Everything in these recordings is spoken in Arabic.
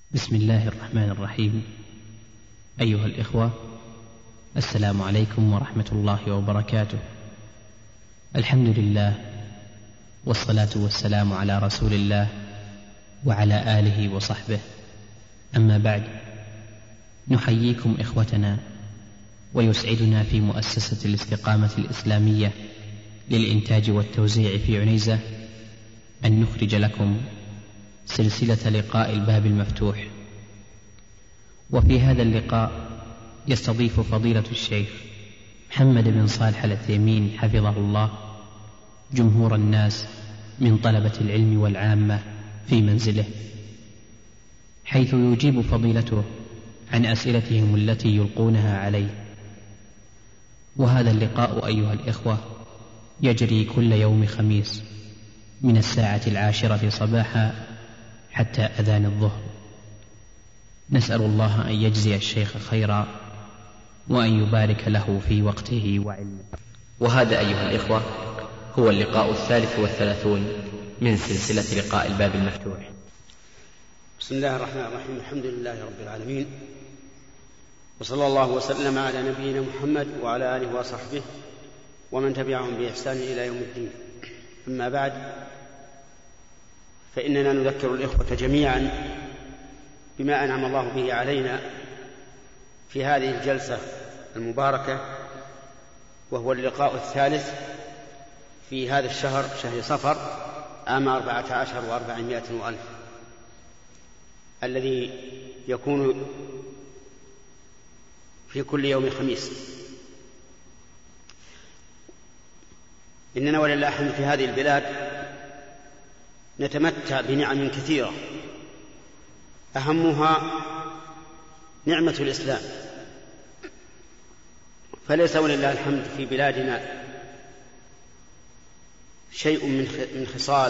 بسم الله الرحمن الرحيم. أيها الإخوة، السلام عليكم ورحمة الله وبركاته. الحمد لله، والصلاة والسلام على رسول الله وعلى آله وصحبه. أما بعد، نحييكم إخوتنا، ويسعدنا في مؤسسة الاستقامة الإسلامية للإنتاج والتوزيع في عنيزة أن نخرج لكم سلسلة لقاء الباب المفتوح. وفي هذا اللقاء يستضيف فضيلة الشيخ محمد بن صالح العثيمين حفظه الله جمهور الناس من طلبة العلم والعامة في منزله، حيث يجيب فضيلته عن أسئلتهم التي يلقونها عليه. وهذا اللقاء أيها الإخوة يجري كل يوم خميس من 10:10 صباحا حتى أذان الظهر. نسأل الله أن يجزي الشيخ خيرا وأن يبارك له في وقته وعلمه. وهذا أيها الإخوة هو اللقاء 33 من سلسلة لقاء الباب المفتوح. بسم الله الرحمن الرحيم. الحمد لله رب العالمين، وصلى الله وسلم على نبينا محمد وعلى آله وصحبه ومن تبعهم بإحسان إلى يوم الدين. أما بعد، فإننا نذكر الإخوة جميعا بما أنعم الله به علينا في هذه الجلسة المباركة، وهو اللقاء الثالث في هذا الشهر، شهر صفر، عام 14 و400 وألف، الذي يكون في كل يوم خميس. إننا ولله الحمد في هذه البلاد نتمتع بنعم كثيرة، أهمها نعمة الإسلام. فليس ولله الحمد في بلادنا شيء من خصال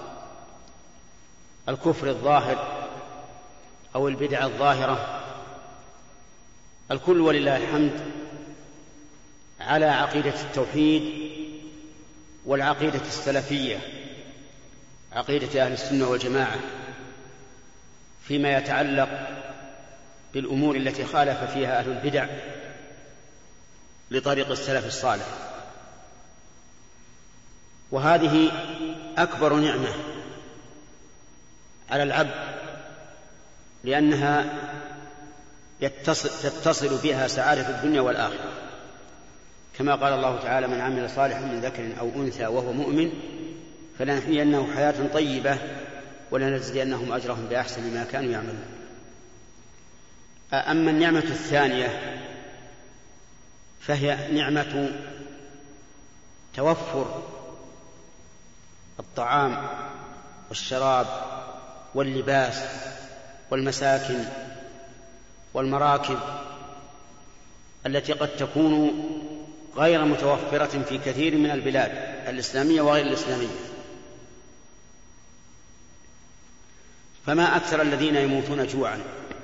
الكفر الظاهر أو البدع الظاهرة. الكل ولله الحمد على عقيدة التوحيد والعقيدة السلفية، عقيدة أهل السنة والجماعة، فيما يتعلق بالأمور التي خالف فيها أهل البدع لطريق السلف الصالح. وهذه أكبر نعمة على العبد، لأنها تتصل بها سعادة الدنيا والآخرة، كما قال الله تعالى: من عمل صالحا من ذكر أو أنثى وهو مؤمن فلنحيينه حياة طيبة ولنجزينهم أجرهم بأحسن ما كانوا يعملون. أما النعمة الثانية فهي نعمة توفر الطعام والشراب واللباس والمساكن والمراكب، التي قد تكون غير متوفرة في كثير من البلاد الإسلامية وغير الإسلامية. فما أكثر الذين يموتون جوعا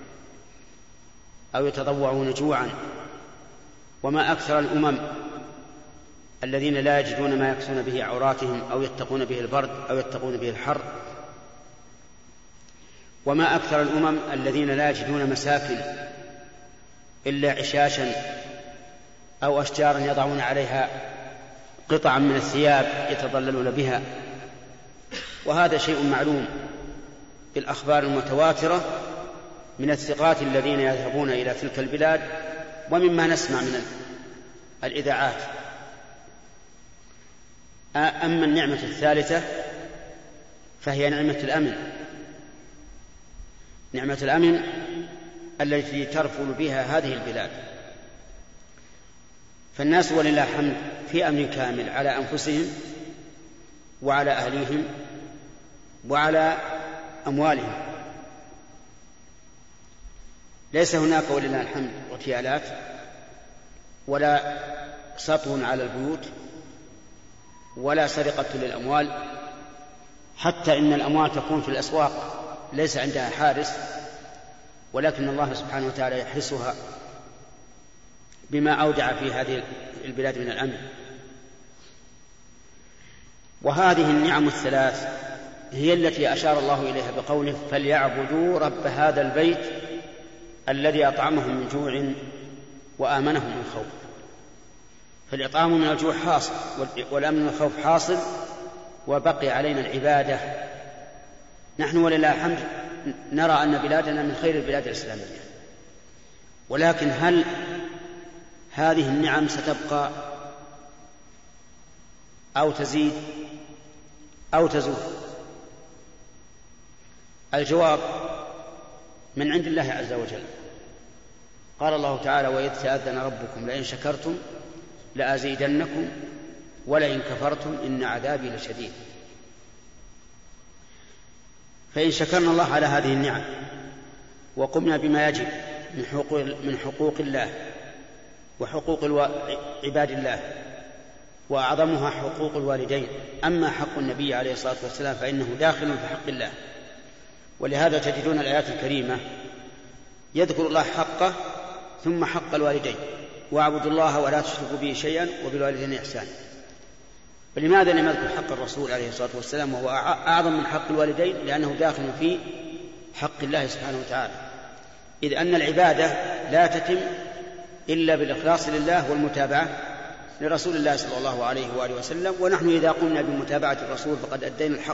أو يتضوعون جوعا، وما أكثر الأمم الذين لا يجدون ما يكسون به عوراتهم أو يتقون به البرد أو يتقون به الحر، وما أكثر الأمم الذين لا يجدون مساكن إلا عشاشا أو أشجارا يضعون عليها قطعا من الثياب يتظللون بها. وهذا شيء معلوم بالأخبار المتواترة من الثقات الذين يذهبون إلى تلك البلاد ومما نسمع من الإذاعات. أما النعمة الثالثة فهي نعمة الأمن، نعمة الأمن التي ترفل بها هذه البلاد. فالناس ولله الحمد في أمن كامل على أنفسهم وعلى أهليهم وعلى أموالهم. ليس هناك ولله الحمد اغتيالات ولا سطو على البيوت ولا سرقة للأموال، حتى إن الأموال تكون في الأسواق ليس عندها حارس، ولكن الله سبحانه وتعالى يحرسها بما أودع في هذه البلاد من الأمن. وهذه النعم الثلاث هي التي أشار الله إليها بقوله فليعبدوا رب هذا البيت الذي أطعمهم من جوع وآمنهم من خوف. فالإطعام من الجوع حاصل والأمن من الخوف حاصل، وبقي علينا العبادة. نحن ولله الحمد نرى أن بلادنا من خير البلاد الإسلامية، ولكن هل هذه النعم ستبقى أو تزيد أو تزول؟ الجواب من عند الله عز وجل. قال الله تعالى وإذ تأذن ربكم لئن شكرتم لأزيدنكم ولئن كفرتم إن عذابي لشديد. فإن شكرنا الله على هذه النعم وقمنا بما يجب من حقوق الله وحقوق عباد الله، وأعظمها حقوق الوالدين، أما حق النبي عليه الصلاة والسلام فإنه داخل في حق الله. ولهذا تجدون الآيات الكريمة يذكر الله حقه ثم حق الوالدين، واعبدوا الله ولا تشركوا به شيئا وبالوالدين إحسانا. ولماذا لم يذكر حق الرسول عليه الصلاة والسلام وهو أعظم من حق الوالدين؟ لأنه داخل في حق الله سبحانه وتعالى، إذ أن العبادة لا تتم إلا بالإخلاص لله والمتابعة لرسول الله صلى الله عليه وآله وسلم، ونحن إذا قمنا بمتابعة الرسول فقد أدينا الحق.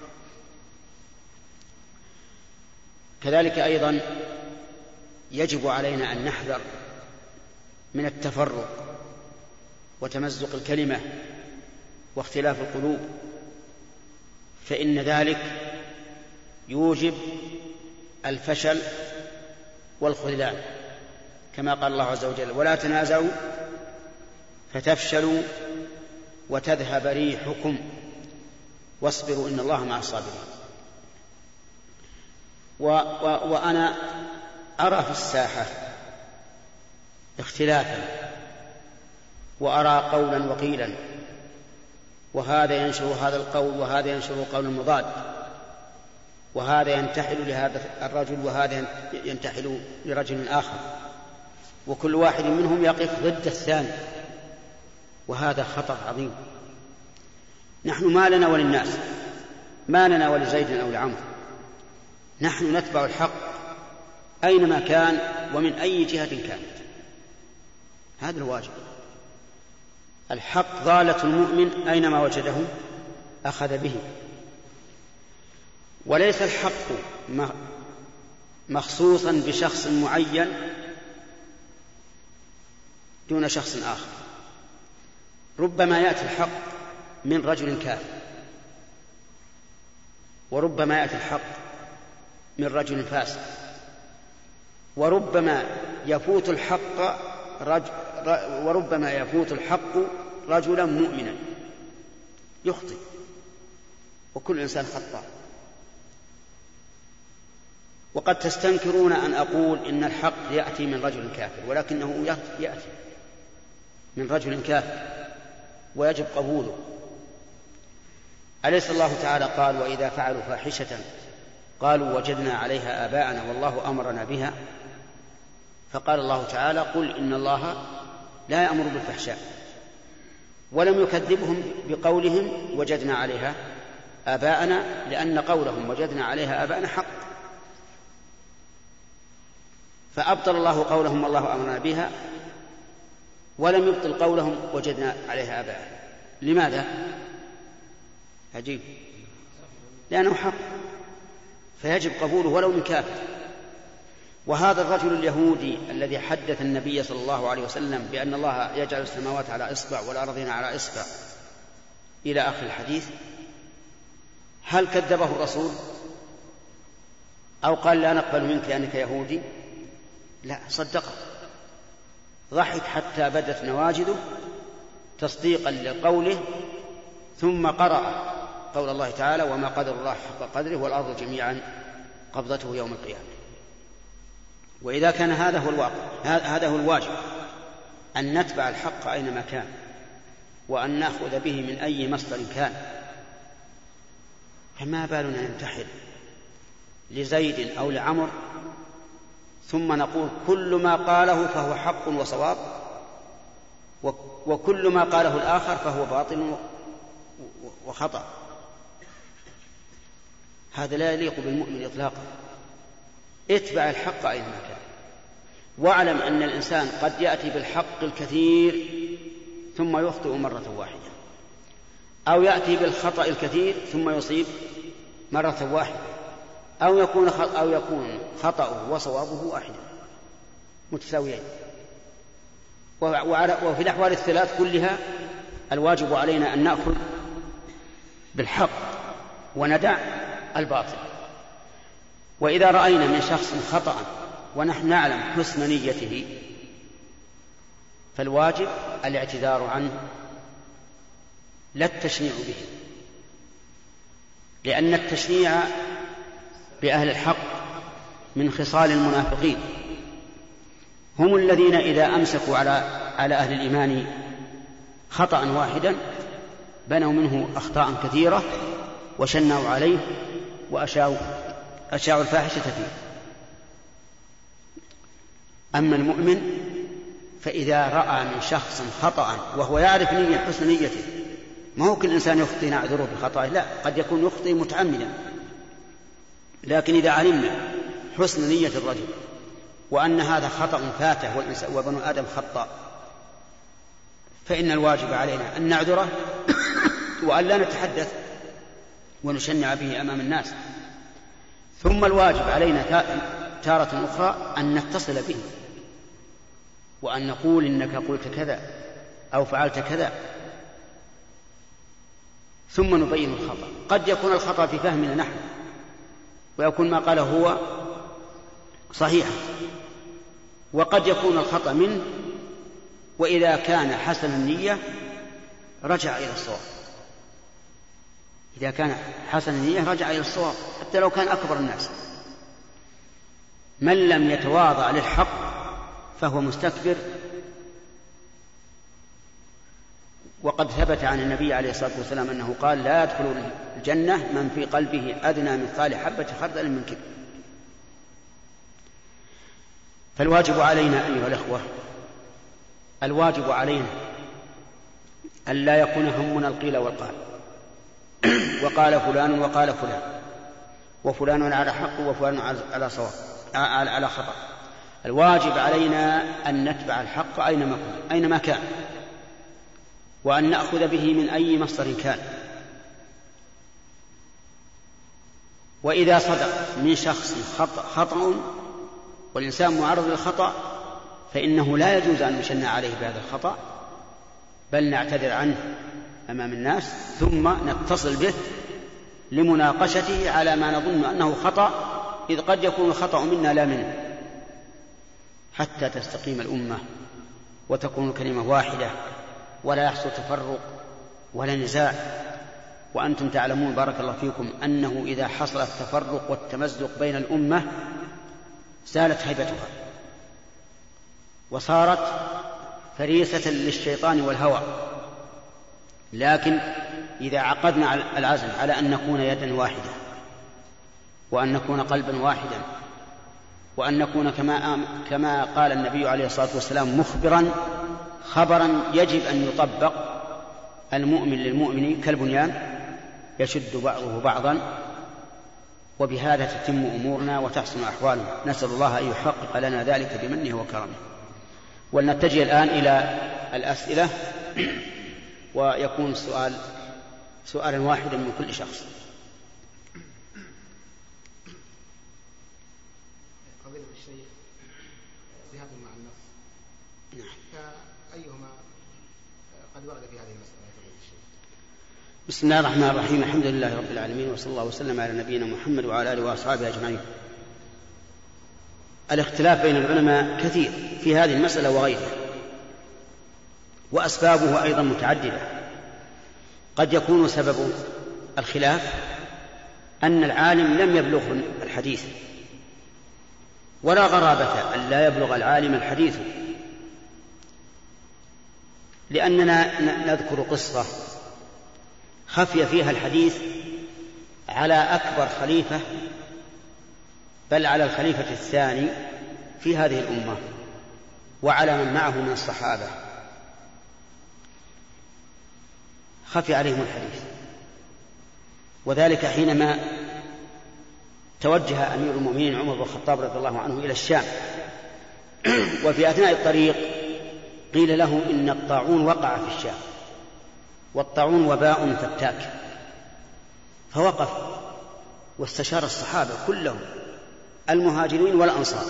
كذلك أيضا يجب علينا أن نحذر من التفرق وتمزق الكلمة واختلاف القلوب، فإن ذلك يوجب الفشل والخذلان، كما قال الله عز وجل ولا تنازعوا فتفشلوا وتذهب ريحكم واصبروا إن الله مع الصابرين. وأنا أرى في الساحة اختلافا، وأرى قولا وقيلا، وهذا ينشر هذا القول وهذا ينشر قول مضاد، وهذا ينتحل لهذا الرجل وهذا ينتحل لرجل آخر، وكل واحد منهم يقف ضد الثاني، وهذا خطر عظيم. نحن ما لنا وللناس، ما لنا ولزيد أو لعمرو، نحن نتبع الحق أينما كان ومن أي جهة كانت، هذا الواجب. الحق ضالة المؤمن أينما وجده أخذ به، وليس الحق مخصوصا بشخص معين دون شخص آخر. ربما يأتي الحق من رجل كافر، وربما يأتي الحق من رجل فاسق، وربما يفوت الحق رجلا مؤمنا يخطئ، وكل إنسان خطاء. وقد تستنكرون أن أقول إن الحق يأتي من رجل كافر، ولكنه يأتي من رجل كافر ويجب قبوله. أليس الله تعالى قال وإذا فعلوا فاحشة قالوا وجدنا عليها آباءنا والله أمرنا بها؟ فقال الله تعالى قل إن الله لا يأمر بالفحشاء، ولم يكذبهم بقولهم وجدنا عليها آباءنا، لأن قولهم وجدنا عليها آباءنا حق، فأبطل الله قولهم والله أمرنا بها ولم يبطل قولهم وجدنا عليها آباءنا. لماذا؟ عجيب، لأنه حق فيجب قبوله ولو من كافر. وهذا الرجل اليهودي الذي حدث النبي صلى الله عليه وسلم بأن الله يجعل السماوات على إصبع والأرضين على إصبع إلى آخر الحديث، هل كذبه الرسول أو قال لا نقبل منك لأنك يهودي؟ لا، صدقه، ضحك حتى بدت نواجذه تصديقا لقوله، ثم قرأ قول الله تعالى وما قدر الله حق قدره والأرض جميعا قبضته يوم القيامة. وإذا كان هذا هو الواقع، هذا هو الواجب، أن نتبع الحق أينما كان وأن نأخذ به من أي مصدر كان، فما بالنا ننتحل لزيد أو لعمر ثم نقول كل ما قاله فهو حق وصواب، وكل ما قاله الآخر فهو باطل وخطأ. هذا لا يليق بالمؤمن إطلاقا. اتبع الحق أينما كان، واعلم أن الإنسان قد يأتي بالحق الكثير ثم يخطئ مرة واحدة، أو يأتي بالخطأ الكثير ثم يصيب مرة واحدة، أو يكون خطأه وصوابه واحدا متساويين. وفي الأحوال الثلاث كلها الواجب علينا أن نأخذ بالحق وندع الباطل. وإذا رأينا من شخص خطأ ونحن نعلم حسن نيته فالواجب الاعتذار عنه لا التشنيع به، لأن التشنيع بأهل الحق من خصال المنافقين، هم الذين إذا أمسكوا على أهل الإيمان خطأ واحدا بنوا منه أخطاء كثيرة وشنعوا عليه وأشاعوا الفاحشة فيه. أما المؤمن فإذا رأى من شخص خطأ وهو يعرف حسن نيته، ما هو كل إنسان يخطئ نعذره بخطأه، لا، قد يكون يخطئ متعمدا، لكن إذا علمنا حسن نية الرجل وأن هذا خطأ فاته وبنو آدم خطأ، فإن الواجب علينا أن نعذره وأن لا نتحدث ونشنع به أمام الناس. ثم الواجب علينا تارة أخرى أن نتصل به وأن نقول إنك قلت كذا أو فعلت كذا، ثم نبين الخطأ. قد يكون الخطأ في فهمنا نحن ويكون ما قاله هو صحيحا، وقد يكون الخطأ منه، وإذا كان حسن النية رجع إلى الصواب. إذا كان حسن النية رجع إلى الصواب حتى لو كان أكبر الناس. من لم يتواضع للحق فهو مستكبر. وقد ثبت عن النبي عليه الصلاة والسلام أنه قال: لا يدخل الجنة من في قلبه أدنى مثقال حبة خردل من كبر. فالواجب علينا أيها الأخوة، الواجب علينا أن لا يكون همنا القيل والقال، وقال فلان وقال فلان، وفلان على حق وفلان على خطأ. الواجب علينا أن نتبع الحق أينما كان، وأن نأخذ به من أي مصدر كان. وإذا صدق من شخص خطأ والإنسان معرض للخطأ فإنه لا يجوز أن نشنع عليه بهذا الخطأ، بل نعتذر عنه أمام الناس ثم نتصل به لمناقشته على ما نظن أنه خطأ، إذ قد يكون الخطأ منا لا منه، حتى تستقيم الأمة وتكون الكلمة واحدة ولا يحصل تفرق ولا نزاع. وأنتم تعلمون بارك الله فيكم أنه إذا حصل التفرق والتمزق بين الأمة زالت هيبتها وصارت فريسة للشيطان والهوى. لكن إذا عقدنا العزم على أن نكون يدا واحدة، وأن نكون قلبا واحدا، وأن نكون كما قال النبي عليه الصلاة والسلام مخبرا خبرا يجب أن يطبق، المؤمن للمؤمن كالبنيان يشد بعضه بعضا، وبهذا تتم أمورنا وتحسن أحوالنا. نسأل الله أن يحقق لنا ذلك بمنه وكرمه. ولنتجه الآن إلى الأسئلة، ويكون سؤالا واحدا من كل شخص. فضيلة الشيخ، ذهاب مع النص، فأيهما قد ورد في هذه المسألة يا فضيلة الشيخ؟ بسم الله الرحمن الرحيم، الحمد لله رب العالمين، وصلى الله وسلم على نبينا محمد وعلى آله وأصحابه أجمعين. الاختلاف بين العلماء كثير في هذه المسألة وغيرها، وأسبابه أيضا متعددة. قد يكون سبب الخلاف أن العالم لم يبلغه الحديث، ولا غرابة أن لا يبلغ العالم الحديث، لأننا نذكر قصة خفي فيها الحديث على أكبر خليفة، بل على الخليفة الثاني في هذه الأمة، وعلى من معه من الصحابة، خفي عليهم الحديث. وذلك حينما توجه أمير المؤمنين عمر بن الخطاب رضي الله عنه إلى الشام، وفي أثناء الطريق قيل له إن الطاعون وقع في الشام، والطاعون وباء فتاك، فوقف واستشار الصحابة كلهم المهاجرين والأنصار،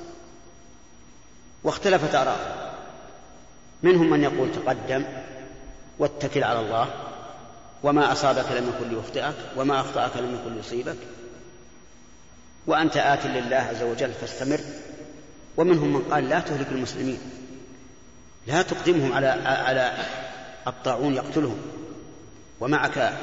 واختلفت آراء، منهم من يقول تقدم واتكل على الله، وما أصابك لم يكن ليخطئك، وما أخطأك لم يكن ليصيبك، وأنت آت لله عز وجل فاستمر، ومنهم من قال لا تهلك المسلمين، لا تقدمهم على الطاعون يقتلهم، ومعك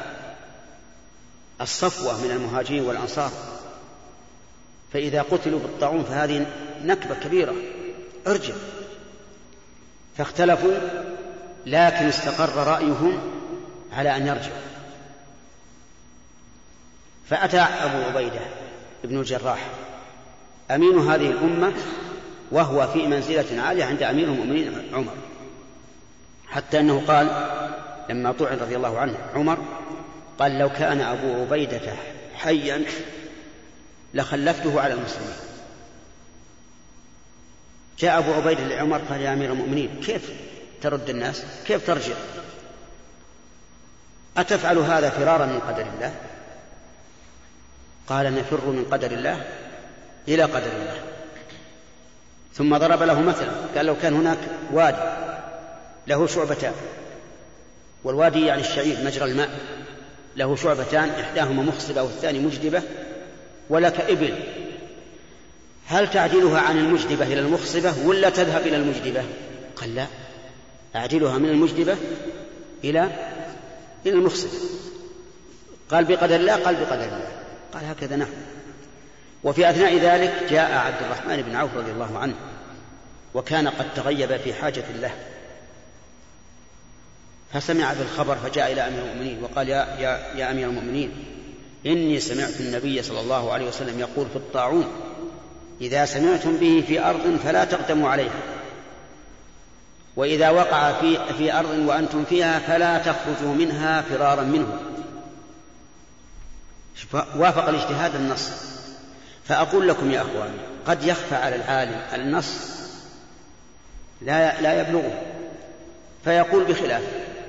الصفوة من المهاجرين والأنصار، فإذا قتلوا بالطاعون فهذه نكبة كبيرة، ارجع. فاختلفوا، لكن استقر رأيهم على أن يرجعوا. فأتى أبو عبيدة ابن الجراح أمين هذه الأمة، وهو في منزلة عالية عند أمير المؤمنين عمر، حتى أنه قال لما طعن رضي الله عنه عمر، قال لو كان أبو عبيدة حيا لخلفته على المسلمين. جاء أبو عبيدة لعمر قال يا أمير المؤمنين كيف ترد الناس؟ كيف ترجع؟ أتفعل هذا فرارا من قدر الله؟ قال نفر من قدر الله إلى قدر الله. ثم ضرب له مثلا، قال لو كان هناك وادي له شعبتان، والوادي يعني الشعير مجرى الماء، له شعبتان إحداهما مخصبة والثاني مجدبة، ولك إبل، هل تعدلها عن المجدبة إلى المخصبة ولا تذهب إلى المجدبة؟ قال لا، أعدلها من المجدبة إلى المخصبة. قال بقدر الله؟ قال بقدر الله. قال هكذا نحن. وفي أثناء ذلك جاء عبد الرحمن بن عوف رضي الله عنه، وكان قد تغيب في حاجة له، فسمع بالخبر فجاء إلى أمير المؤمنين وقال يا أمير المؤمنين إني سمعت النبي صلى الله عليه وسلم يقول في الطاعون إذا سمعتم به في أرض فلا تقدموا عليها، وإذا وقع في أرض وأنتم فيها فلا تخرجوا منها فرارا منه. وافق الاجتهاد النص. فأقول لكم يا أخواني قد يخفى على العالم النص لا يبلغه فيقول بخلافه،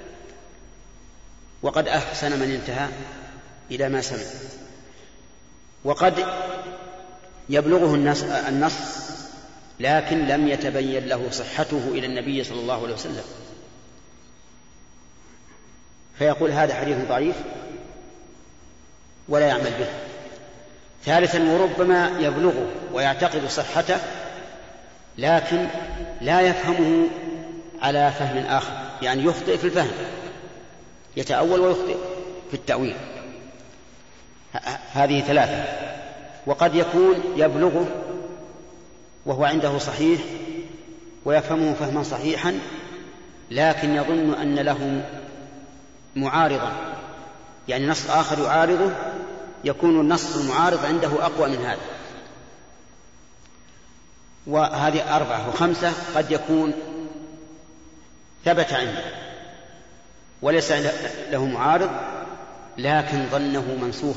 وقد أحسن من انتهى إلى ما سمع، وقد يبلغه النص لكن لم يتبين له صحته إلى النبي صلى الله عليه وسلم، فيقول هذا حديث ضعيف ولا يعمل به. ثالثا وربما يبلغه ويعتقد صحته لكن لا يفهمه على فهم آخر، يعني يخطئ في الفهم، يتأول ويخطئ في التأويل. هذه ثلاثة. وقد يكون يبلغه وهو عنده صحيح ويفهمه فهما صحيحا لكن يظن أن له معارضا، يعني نص آخر يعارضه، يكون النص المعارض عنده أقوى من هذا. وهذه أربعة. وخمسة قد يكون ثبت عنده وليس له معارض لكن ظنه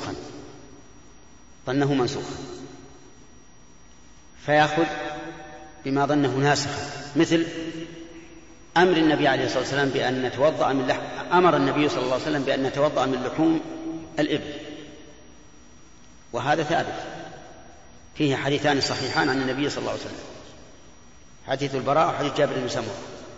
منسوخا فيأخذ بما ظنه ناسخا، مثل أمر النبي عليه الصلاة والسلام بأن نتوضأ من أمر النبي صلى الله عليه وسلم بأن نتوضأ من لحوم الإبل، وهذا ثابت، فيه حديثان صحيحان عن النبي صلى الله عليه وسلم، حديث البراء وحديث جابر بن سمرة.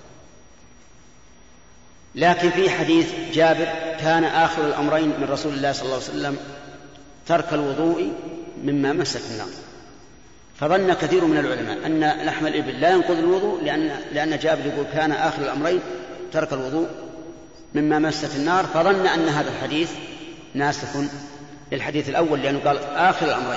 لكن في حديث جابر كان آخر الأمرين من رسول الله صلى الله عليه وسلم ترك الوضوء مما مست النار، فظن كثير من العلماء أن لحم الإبل لا ينقض الوضوء لأن جابر يقول كان آخر الأمرين ترك الوضوء مما مست النار، فظن أن هذا الحديث ناسخ للحديث الأول لأنه قال آخر الأمرين،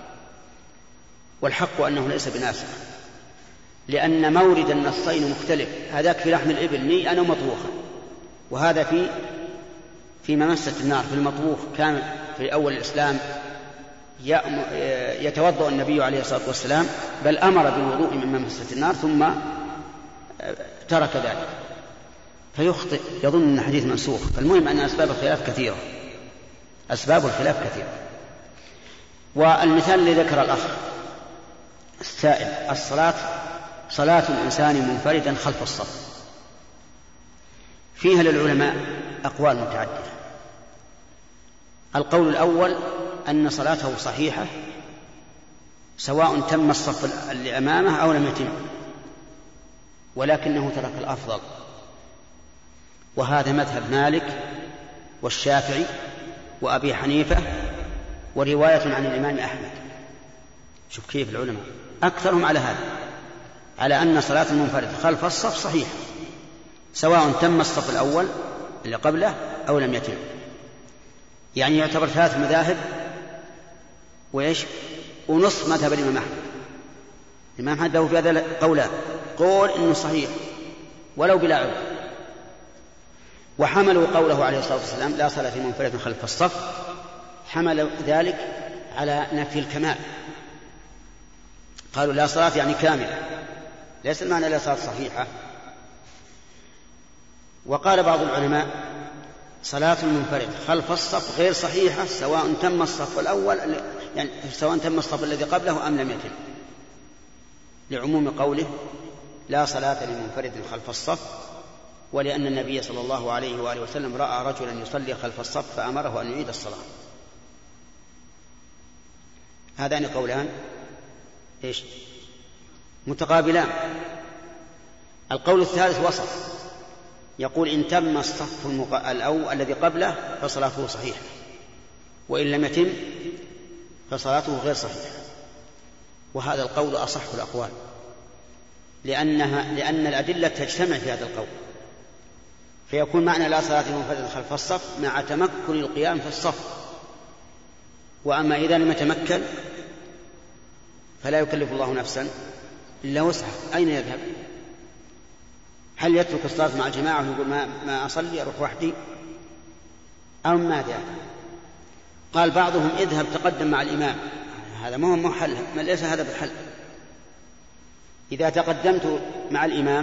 والحق أنه ليس بناسخ، لأن مورد النصين مختلف، هذاك في لحم الإبل نيئا ومطبوخا، وهذا في ممسة النار في المطبوخ. كان في أول الإسلام يتوضأ النبي عليه الصلاة والسلام بل أمر بالوضوء من ممسة النار ثم ترك ذلك، فيخطئ يظن أن الحديث منسوخ. فالمهم أن أسباب الخلاف كثيرة. والمثال الذي ذكر الأخ السائل: الصلاة صلاة الإنسان منفردا خلف الصف، فيها للعلماء أقوال متعددة. القول الأول أن صلاته صحيحة سواء تم الصف اللي أمامه أو لم يتم، ولكنه ترك الأفضل، وهذا مذهب مالك والشافعي وأبي حنيفة ورواية عن الإمام أحمد. شوف كيف العلماء أكثرهم على هذا، على أن صلاة المنفرد خلف الصف صحيحة سواء تم الصف الأول اللي قبله أو لم يتم. يعني يعتبر 3 مذاهب وإيش ونصف مذهب الإمام أحمد. الإمام أحمد له في هذا قولان: قول إنه صحيح ولو بلا عذر، وحملوا قوله عليه الصلاة والسلام: لا صلاة لمنفرد خلف الصف، حمل ذلك على نفي الكمال، قالوا لا صلاة يعني كاملة، ليس المعنى لا صلاة صحيحة. وقال بعض العلماء: صلاة المنفرد خلف الصف غير صحيحة سواء تم الصف الأول، يعني سواء تم الصف الذي قبله أم لم يتم، لعموم قوله لا صلاة لمنفرد خلف الصف، ولأن النبي صلى الله عليه وآله وسلم رأى رجلا يصلي خلف الصف فأمره أن يعيد الصلاة. هذان قولان إيش متقابلان. القول الثالث وسط، يقول: إن تم الصف الأول الذي قبله فصلاته صحيحة، وإن لم يتم فصلاته غير صحيحة. وهذا القول أصح الأقوال، لأن الأدلة تجتمع في هذا القول، فيكون معنى لا صلاة لمنفرد خلف الصف مع تمكن القيام في الصف. وأما إذا لم يتمكن فلا يكلف الله نفسا إلا وسعها، أين يذهب؟ هل يترك الصلاة مع الجماعة ويقول ما أصلي أروح وحدي أو ماذا؟ قال بعضهم: اذهب تقدم مع الإمام. هذا ما هو محل، ليس هذا بحل. إذا تقدمت مع الإمام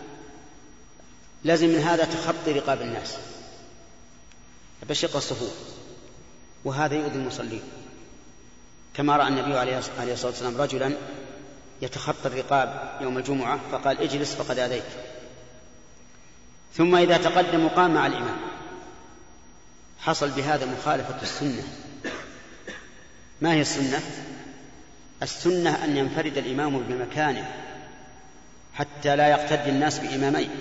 لازم من هذا تخطي رقاب الناس بشق الصفوف، وهذا يؤذي المصلين، كما رأى النبي عليه الصلاة والسلام رجلا يتخطى الرقاب يوم الجمعة فقال: اجلس فقد آذيت. ثم إذا تقدم وقام مع الإمام حصل بهذا مخالفة السنة. ما هي السنة؟ السنة أن ينفرد الإمام بمكانه حتى لا يقتدي الناس بإمامين.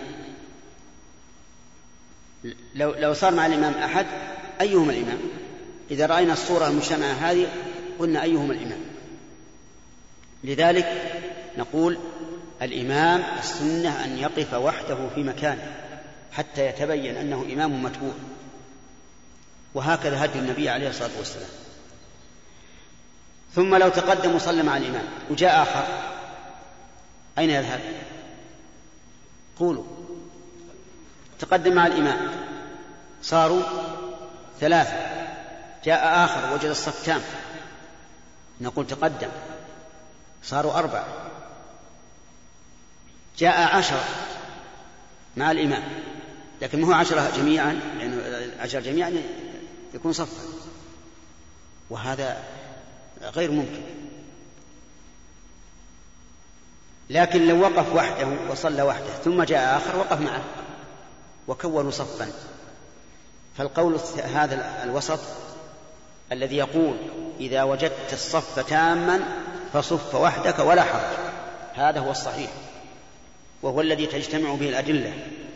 لو صار مع الإمام أحد أيهما الإمام؟ إذا رأينا الصورة المجتمعة هذه قلنا أيهما الإمام. لذلك نقول الإمام السنة أن يقف وحده في مكانه حتى يتبين أنه إمام متبوع، وهكذا هدي النبي عليه الصلاة والسلام. ثم لو تقدم وصلى مع الإمام وجاء آخر أين يذهب؟ قولوا. تقدم مع الإمام صاروا 3، جاء آخر وجد الصف تام نقول تقدم صاروا 4، جاء 10 مع الإمام لكن ما هو 10 جميعا، لأنه 10 جميعا يكون صفا، وهذا غير ممكن. لكن لو وقف وحده وصلى وحده ثم جاء آخر وقف معه وكونوا صفا، فالقول هذا الوسط الذي يقول إذا وجدت الصف تاما فصف وحدك ولا حرج، هذا هو الصحيح، وهو الذي تجتمع به الأدلة،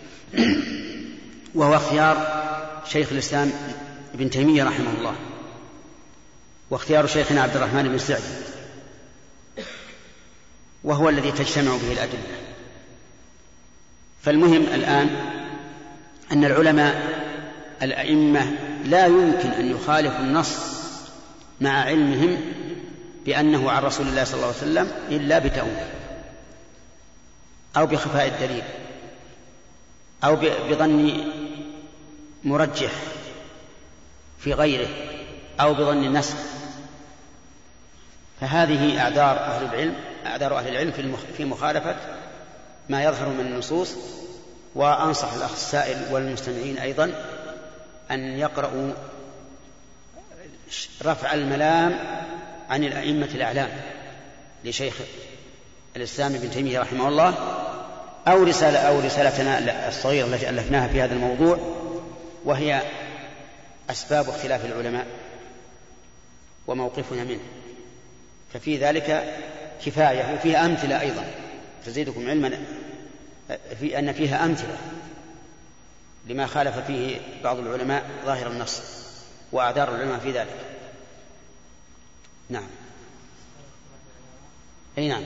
وهو اختيار شيخ الإسلام ابن تيمية رحمه الله، واختيار شيخنا عبد الرحمن بن سعدي، وهو الذي تجتمع به الأدلة. فالمهم الآن أن العلماء الأئمة لا يمكن أن يخالفوا النص مع علمهم بأنه عن رسول الله صلى الله عليه وسلم إلا بتأويل أو بخفاء الدليل أو بظن مرجح في غيره أو بظن النسخ. فهذه أعذار أهل العلم في مخالفة ما يظهر من النصوص. وأنصح الأخ السائل والمستمعين أيضا أن يقرأوا رفع الملام عن الأئمة الأعلام لشيخ الإسلام ابن تيمية رحمه الله، أو رسالتنا الصغيرة التي ألفناها في هذا الموضوع، وهي أسباب اختلاف العلماء وموقفنا منه، ففي ذلك كفاية. وفيها أمثلة أيضا تزيدكم علما في أن فيها أمثلة لما خالف فيه بعض العلماء ظاهر النص وأعذار العلماء في ذلك. نعم. أي نعم،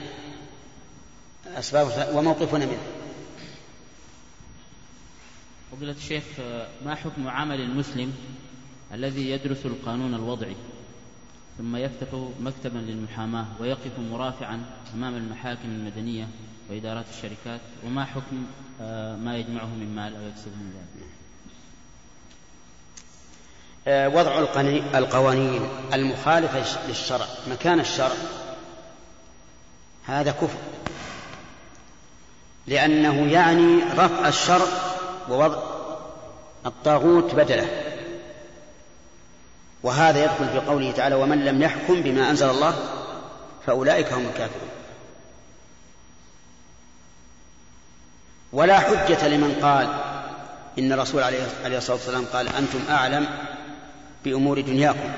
أسباب وموقفنا منه. فضيلة الشيخ، ما حكم عمل المسلم الذي يدرس القانون الوضعي ثم يفتح مكتبا للمحاماة ويقف مرافعا أمام المحاكم المدنية وإدارات الشركات، وما حكم ما يجمعه من مال أو يكسبه من ذلك؟ وضع القوانين المخالفة للشرع مكان الشرع هذا كفر، لأنه يعني رفع الشرع ووضع الطاغوت بدله، وهذا يدخل في قوله تعالى: ومن لم يحكم بما أنزل الله فأولئك هم الكافرون. ولا حجة لمن قال إن الرسول عليه الصلاة والسلام قال: أنتم أعلم بأمور دنياكم.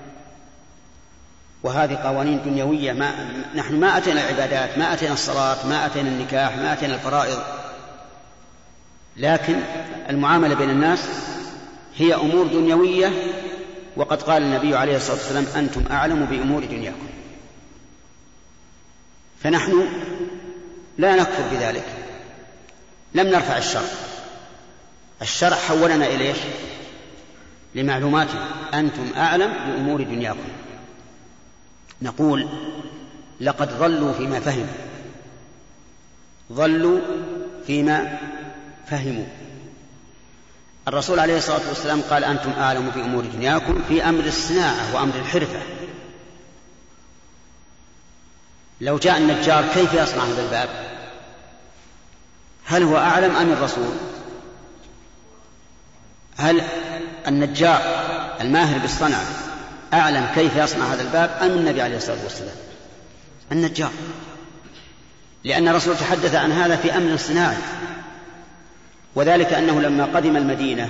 وهذه قوانين دنيوية، نحن ما أتينا العبادات، ما أتينا الصلاة، ما أتينا النكاح، ما أتينا الفرائض، لكن المعاملة بين الناس هي أمور دنيوية. وقد قال النبي عليه الصلاة والسلام: أنتم أعلم بأمور دنياكم. فنحن لا نكفر بذلك، لم نرفع الشرع حولنا إليه لمعلوماتنا: أنتم أعلم بأمور دنياكم. نقول: لقد ضلوا فيما فهموا. الرسول عليه الصلاة والسلام قال: أنتم أعلم بأمور دنياكم في أمر الصناعة وأمر الحرفة. لو جاء النجار كيف يصنع هذا الباب؟ هل هو أعلم أم الرسول؟ هل النجار الماهر بالصنعة أعلم كيف يصنع هذا الباب أم النبي عليه الصلاة والسلام؟ النجار، لأن الرسول تحدث عن هذا في أمر الصناعة. وذلك أنه لما قدم المدينة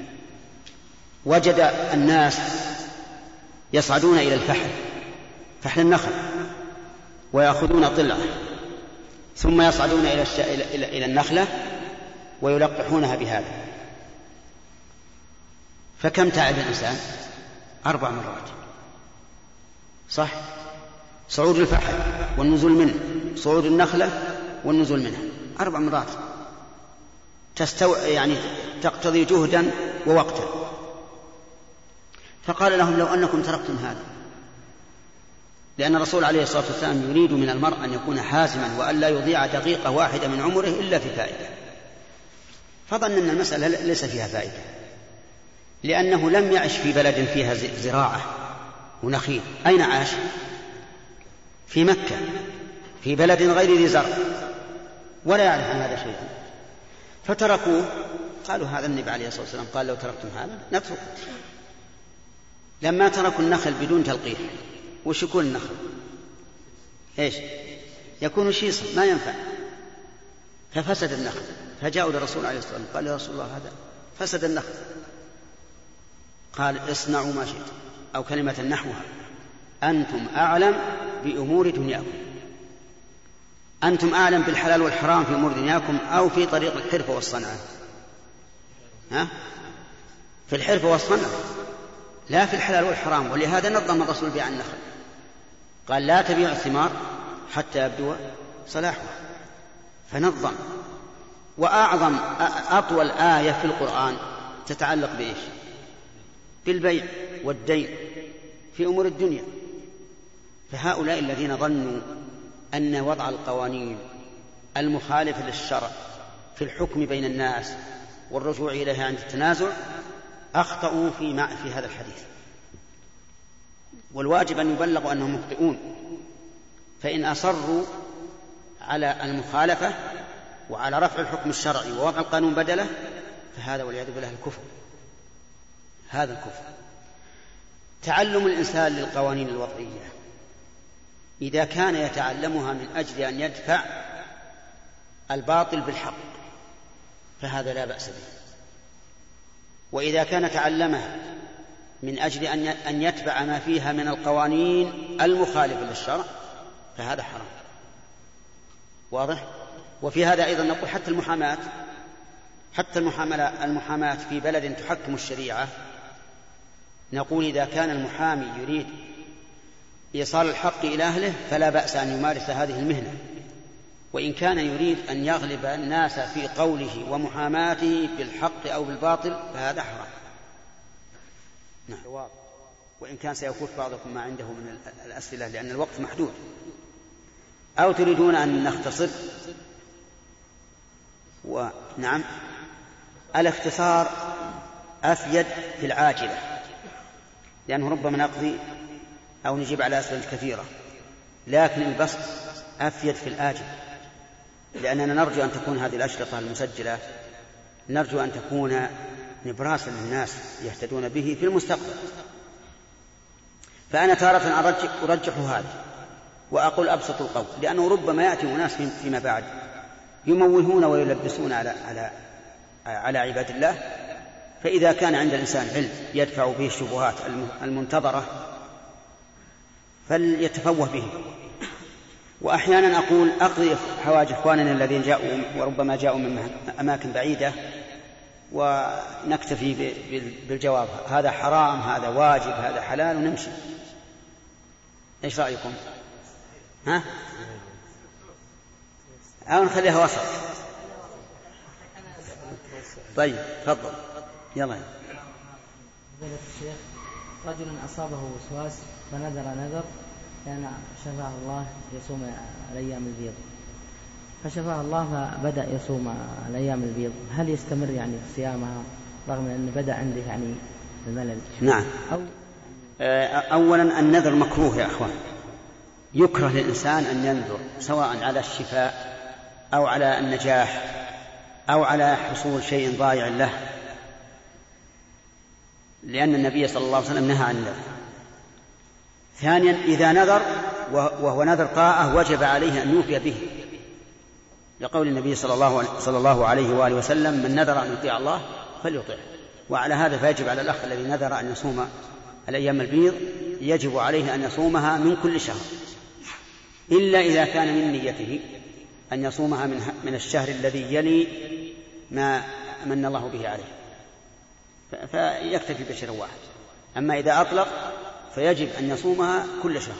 وجد الناس يصعدون إلى فحل النخل ويأخذون طلعة، ثم يصعدون إلى النخلة ويلقحونها بهذا. فكم تعب الإنسان؟ 4 مرات، صح؟ صعود الفحل والنزول منه، صعود النخلة والنزول منها 4 مرات، يعني تقتضي جهدا ووقتا. فقال لهم: لو أنكم تركتم هذا، لأن الرسول عليه الصلاة والسلام يريد من المرء أن يكون حازما وأن لا يضيع دقيقة واحدة من عمره إلا في فائدة. فظن أن المسألة ليس فيها فائدة، لأنه لم يعش في بلد فيها زراعة ونخيل. أين عاش؟ في مكة، في بلد غير ذي زرع، ولا يعرف عن هذا شيئا. فتركوه، قالوا: هذا النبي عليه الصلاة والسلام قال: لو تركتم هذا نترك. لما تركوا النخل بدون تلقيح، وش يكون النخل؟ إيش يكون؟ شيصا، ما ينفع. ففسد النخل، فجاءوا للرسول عليه الصلاة والسلام قال: يا رسول الله هذا فسد النخل. قال: اصنعوا ما شئت، أو كلمة نحوها: أنتم أعلم بأمور دنياكم. أنتم أعلم بالحلال والحرام في أمور دنياكم أو في طريق الحرفة والصنعة؟ في الحرفة والصنعة، لا في الحلال والحرام. ولهذا نظم الرسول بيع النخل، قال: لا تبيع الثمار حتى يبدو صلاحها. فنظم. وأعظم أطول آية في القرآن تتعلق بإيش؟ بالبيع والدين في أمور الدنيا. فهؤلاء الذين ظنوا أن وضع القوانين المخالفة للشرع في الحكم بين الناس والرجوع إليها عند التنازع أخطأوا في هذا الحديث، والواجب أن يبلغوا أنهم مخطئون. فإن أصروا على المخالفة وعلى رفع الحكم الشرعي ووضع القانون بدله فهذا والعياذ بالله الكفر. هذا الكفر. تعلم الإنسان للقوانين الوضعية إذا كان يتعلمها من أجل أن يدفع الباطل بالحق فهذا لا بأس به، وإذا كان تعلمها من أجل أن يتبع ما فيها من القوانين المخالفة للشرع فهذا حرام. واضح؟ وفي هذا أيضا نقول حتى المحاماة في بلد تحكم الشريعة، نقول إذا كان المحامي يريد إيصال الحق إلى أهله فلا بأس أن يمارس هذه المهنة، وإن كان يريد أن يغلب الناس في قوله ومحاماته بالحق أو بالباطل فهذا حرام. نعم. وإن كان سيفوت بعضكم ما عنده من الأسئلة لأن الوقت محدود. أو تريدون أن نختصر؟ ونعم، الاختصار أفيد في العاجلة، لأنه ربما نقضي أو نجيب على أسئلة كثيرة، لكن البسط أفيد في الآجل، لأننا نرجو أن تكون هذه الأشرطة المسجلة نرجو أن تكون نبراسا للناس يهتدون به في المستقبل. فأنا تارة أرجح هذا وأقول أبسط القول، لأنه ربما يأتي أناس فيما بعد يموهون ويلبسون على عباد الله، فإذا كان عند الإنسان علم يدفع به الشبهات المنتظرة فليتفوه به. وأحيانا أقول أقضي حوائج إخواننا الذين جاءوا وربما جاءوا من أماكن بعيدة ونكتفي بالجواب هذا حرام هذا واجب هذا حلال ونمشي. إيش رأيكم؟ ها؟ أو نخليها وسط؟ طيب تفضل يلا. فضيلة الشيخ، رجل أصابه وسواس فنذر كان شفاه الله يصوم الأيام البيض، فشفاه الله فبدأ يصوم الأيام البيض، هل يستمر يعني في صيامها رغم أن بدأ عنده يعني الملل؟ نعم. أولا النذر مكروه يا أخوان، يكره للإنسان أن ينذر سواء على الشفاء أو على النجاح أو على حصول شيء ضائع له، لأن النبي صلى الله عليه وسلم نهى عن النذر. ثانيا إذا نذر وهو نذر طاعة وجب عليه أن يوفي به، لقول النبي صلى الله عليه وآله وسلم من نذر أن يطيع الله فليطيعه. وعلى هذا فيجب على الأخ الذي نذر أن يصوم الأيام البيض يجب عليه أن يصومها من كل شهر، إلا إذا كان من نيته أن يصومها من الشهر الذي يلي ما من الله به عليه فيكتفي بشهر واحد. أما إذا أطلق فيجب أن يصومها كل شهر،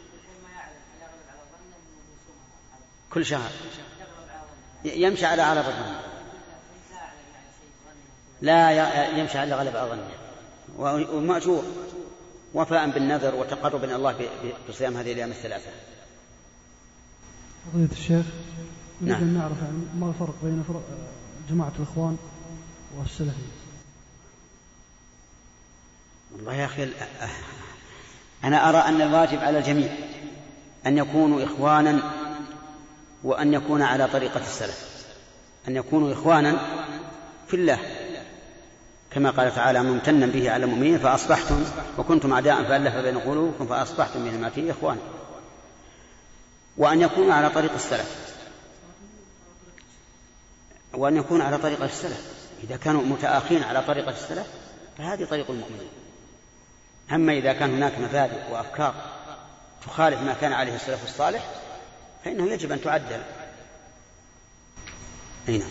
كل شهر يمشي على غلبة الظن، لا يمشي على غلبة الظن، ومأجور وفاء بالنذر وتقرب إلى الله بصيام هذه الأيام الثلاثة. فضيلة الشيخ، نريد نعم. أن نعرف ما الفرق بين جماعة الإخوان والسلفيين؟ والله يا أخي أنا أرى أن الواجب على الجميع أن يكونوا إخوانا وأن يكون على طريقة السلف، أن يكونوا إخوانا في الله كما قال تعالى ممتنا به على المؤمنين فأصبحتم وكنتم أعداء فألف بين قلوبكم فأصبحتم من ما فيه إخوانا، وأن يكونوا على طريق السلف، وأن يكون على طريقة السلف. إذا كانوا متآخين على طريقة السلف فهذه طريق المؤمنين. أما إذا كان هناك مبادئ وأفكار تخالف ما كان عليه السلف الصالح فإنه يجب أن تعدل. أين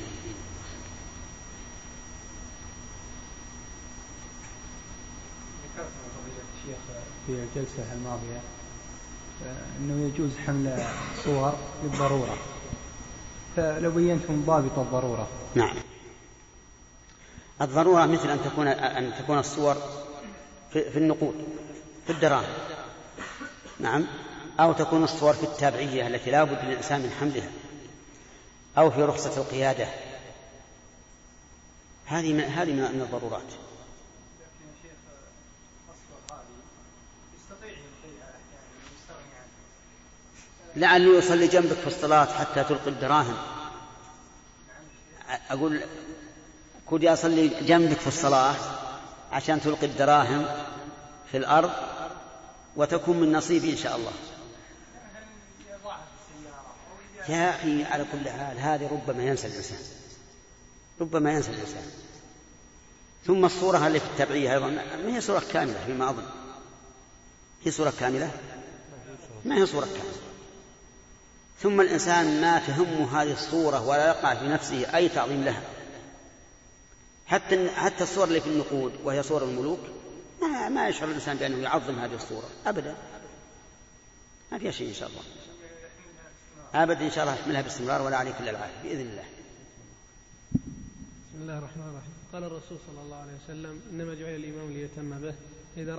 في الجلسة الماضية أنه يجوز حمل صور للضرورة، فلو بينتم ضابط الضرورة. نعم. الضرورة مثل أن تكون الصور في النقود في الدراهم، نعم، أو تكون الصور في التابعية التي لا بد للإنسان من حملها، أو في رخصة القيادة، هذه من الضرورات. لعله يصلي جنبك في الصلاة حتى تلقي الدراهم. أقول كنت أصلي جنبك في الصلاة عشان تلقي الدراهم في الأرض وتكون من نصيبي إن شاء الله. يا أخي على كل حال هذه ربما ينسى الإنسان. ثم الصورة اللي في التبعية أيضا ما هي صورة كاملة فيما أظن. هي صورة كاملة؟ ما هي صورة كاملة. ثم الإنسان ما تهمه هذه الصورة ولا يقع في نفسه أي تعظيم لها. حتى الصور اللي في النقود وهي صور الملوك ما يشعر الإنسان بأنه يعظم هذه الصورة أبدا. ما فيها شيء إن شاء الله أبدا. إن شاء الله أحملها باستمرار ولا عليك إلا العافية بإذن الله. بسم الله الرحمن الرحيم. قال الرسول صلى الله عليه وسلم: إنما جعل الإمام ليتم به، إذا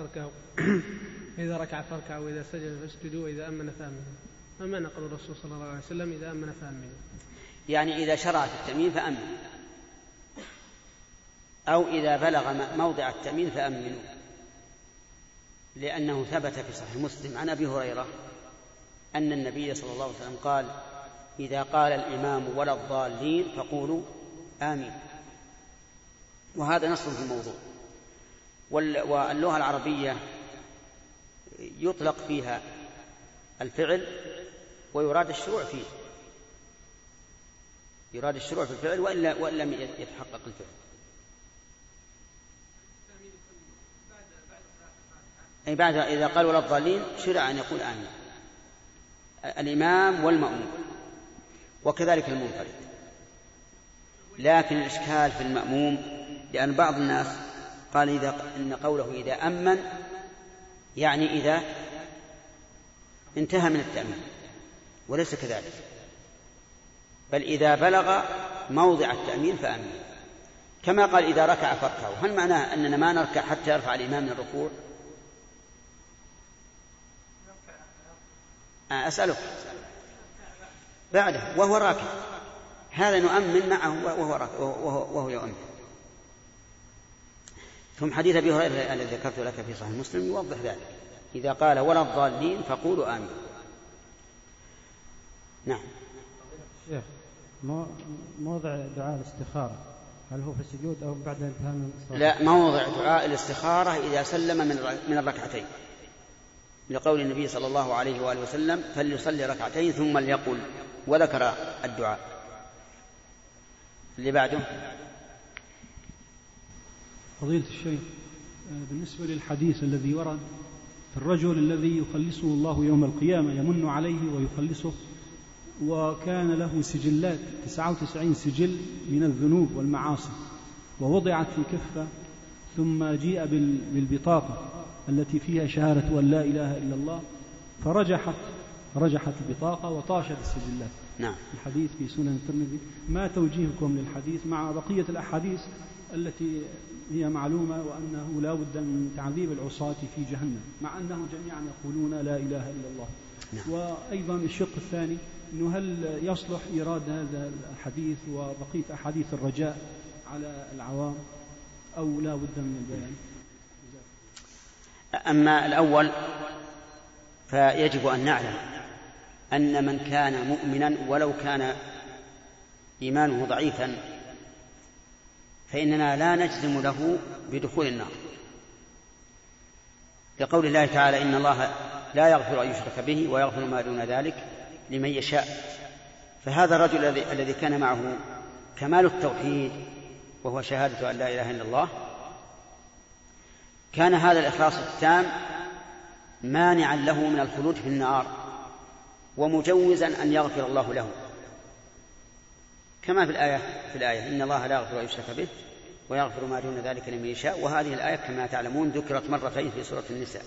ركع فاركعوا وإذا سجد فاسجدوا وإذا أمن فأمنوا. ما معنى قول الرسول صلى الله عليه وسلم إذا أمن فأمنوا؟ يعني إذا شرع في التأمين فأمن، أو إذا بلغ موضع التأمين فأمنوا، لأنه ثبت في صحيح مسلم عن أبي هريرة أن النبي صلى الله عليه وسلم قال: إذا قال الإمام ولا الضالين فقولوا آمين. وهذا نص في الموضوع. واللغة العربية يطلق فيها الفعل ويراد الشروع فيه، يراد الشروع في الفعل وإن لم يتحقق الفعل. أي بعد إذا قال ولا الضالين شرع أن يقول آمين الإمام والمأموم، وكذلك المنفرد. لكن الإشكال في المأموم لأن بعض الناس قال إن قوله إذا أمن يعني إذا انتهى من التأمين، وليس كذلك، بل إذا بلغ موضع التأمين فأمن. كما قال إذا ركع فاركعوا، هل معناه أننا ما نركع حتى يرفع الإمام من الركوع؟ أسألك بعده وهو راكع، هذا نؤمن معه وهو يؤمن. ثم حديث أبي هريرة الذي ذكرت لك في صحيح مسلم يوضح ذلك: إذا قال ولا الضالين فقولوا آمين. نعم. شيخ، موضع دعاء الاستخارة هل هو في السجود أو بعد انتهاء من الصلاة؟ لا، موضع دعاء الاستخارة إذا سلم من الركعتين، لقول النبي صلى الله عليه وآله وسلم: فليصلي ركعتين ثم ليقل، وذكر الدعاء. اللي بعده. فضيلة الشيخ، بالنسبة للحديث الذي ورد في الرجل الذي يخلصه الله يوم القيامة، يمن عليه ويخلصه، وكان له سجلات 99 سجل من الذنوب والمعاصي، ووضعت في كفة، ثم جيء بالبطاقة التي فيها شهادة أن لا إله إلا الله، فرجحت البطاقة وطاشت السجلات. نعم. الحديث في سنن الترمذي. ما توجيهكم للحديث مع بقية الأحاديث التي هي معلومة وأنه لا بد من تعذيب العصاة في جهنم، مع أنهم جميعا يقولون لا إله إلا الله؟ نعم. وأيضا الشق الثاني أنه هل يصلح إيراد هذا الحديث وبقية أحاديث الرجاء على العوام أو لا بد من البيان؟ أما الأول فيجب أن نعلم أن من كان مؤمنا ولو كان إيمانه ضعيفا فإننا لا نجزم له بدخول النار، لقول الله تعالى: إن الله لا يغفر أن يشرك به ويغفر ما دون ذلك لمن يشاء. فهذا الرجل الذي كان معه كمال التوحيد وهو شهادة أن لا إله إلا الله، كان هذا الإخلاص التام مانعا له من الخلود في النار ومجوزا أن يغفر الله له، كما في الآية: إن الله لا يغفر أن يشرك به ويغفر ما دون ذلك لمن يشاء. وهذه الآية كما تعلمون ذكرت مرتين في سورة النساء.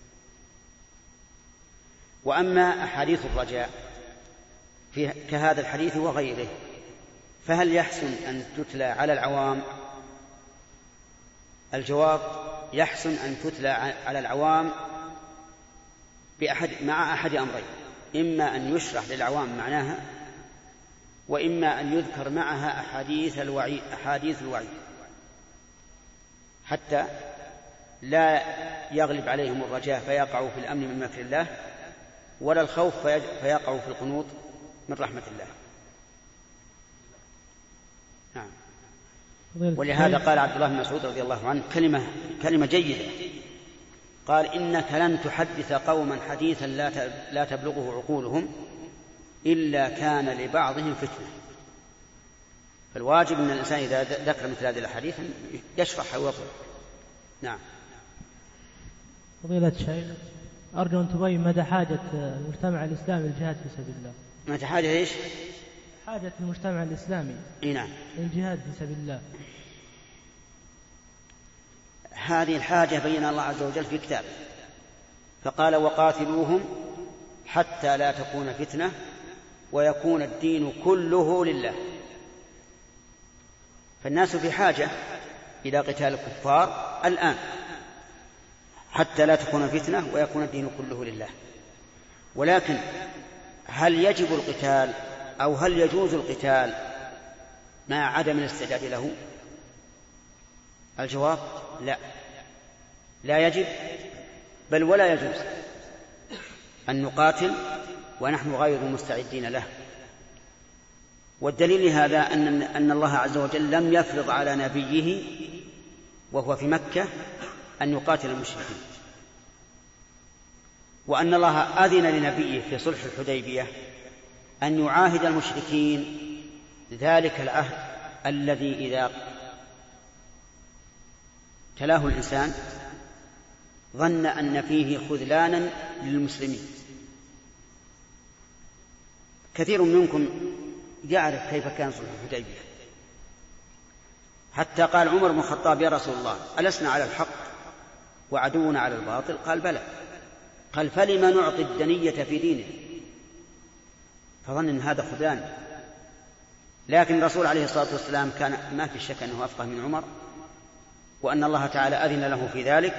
وأما أحاديث الرجاء كهذا الحديث وغيره، فهل يحسن أن تتلى على العوام؟ الجواب: يحسن أن تتلى على العوام مع أحد أمرين: إما أن يشرح للعوام معناها، وإما أن يذكر معها أحاديث الوعيد حتى لا يغلب عليهم الرجاء فيقعوا في الأمن من مكر الله، ولا الخوف فيقعوا في القنوط من رحمة الله. نعم. ولهذا قال عبد الله بن مسعود رضي الله عنه كلمة جيدة، قال: إنك لن تحدث قوما حديثا لا تبلغه عقولهم إلا كان لبعضهم فتنة. فالواجب أن الإنسان إذا ذكر مثل هذه الأحاديث يشرح ويضرب. نعم. فضيلة الشيخ، أرجو أن تبين مدى حاجة المجتمع الإسلامي للجهاد في سبيل الله. مدى حاجة إيش؟ حاجة المجتمع الإسلامي نعم للجهاد في سبيل الله. هذه الحاجة بينها الله عز وجل في كتابه، فقال وقاتلوهم حتى لا تكون فتنة ويكون الدين كله لله. فالناس في حاجة إلى قتال الكفار الآن حتى لا تكون فتنة ويكون الدين كله لله. ولكن هل يجب القتال أو هل يجوز القتال مع عدم الاستعداد له؟ الجواب لا، لا يجب بل ولا يجوز أن نقاتل ونحن غير مستعدين له. والدليل لهذا أن الله عز وجل لم يفرض على نبيه وهو في مكة أن يقاتل المشركين، وأن الله أذن لنبيه في صلح الحديبية أن يعاهد المشركين ذلك العهد الذي إذا تلاه الإنسان ظن أن فيه خذلانا للمسلمين. كثير منكم يعرف كيف كان صلح الحديبية، حتى قال عمر بن الخطاب يا رسول الله ألسنا على الحق وعدونا على الباطل؟ قال بلى. قال فلما نعطي الدنية في دينه؟ فظن أن هذا خذلان. لكن الرسول عليه الصلاة والسلام كان ما في شك أنه أفقه من عمر، وأن الله تعالى أذن له في ذلك،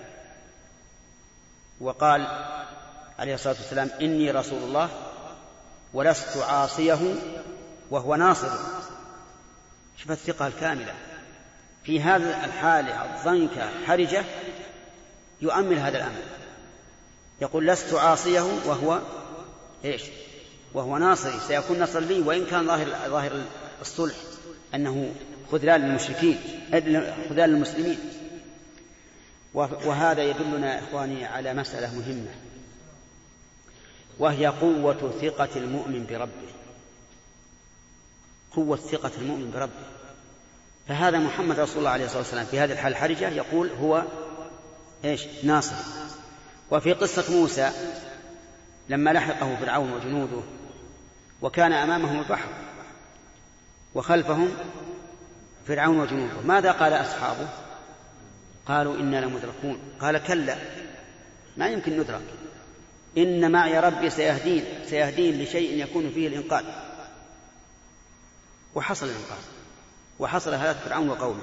وقال عليه الصلاة والسلام إني رسول الله ولست عاصيه وهو ناصر. شوف الثقة الكاملة في هذا الحالة الضنكة الحرجة، يؤمل هذا الأمر، يقول لست عاصيه وهو إيش؟ وهو ناصري، سيكون نصر لي، وإن كان ظاهر الصلح أنه خذلان للمشركين خذلان للمسلمين. وهذا يدلنا إخواني على مسألة مهمة، وهي قوة ثقة المؤمن بربه، قوة ثقة المؤمن بربه. فهذا محمد رسول الله عليه الصلاة والسلام في هذه الحالة الحرجة يقول هو إيش؟ ناصر. وفي قصة موسى لما لحقه فرعون وجنوده وكان أمامهم البحر وخلفهم فرعون وجنوده، ماذا قال أصحابه؟ قالوا إنا لمدركون. قال كلا، ما يمكن ندرك، إن معي ربي سيهدين لشيء يكون فيه الإنقاذ. وحصل الإنقاذ وحصل هلاك فرعون وقومه.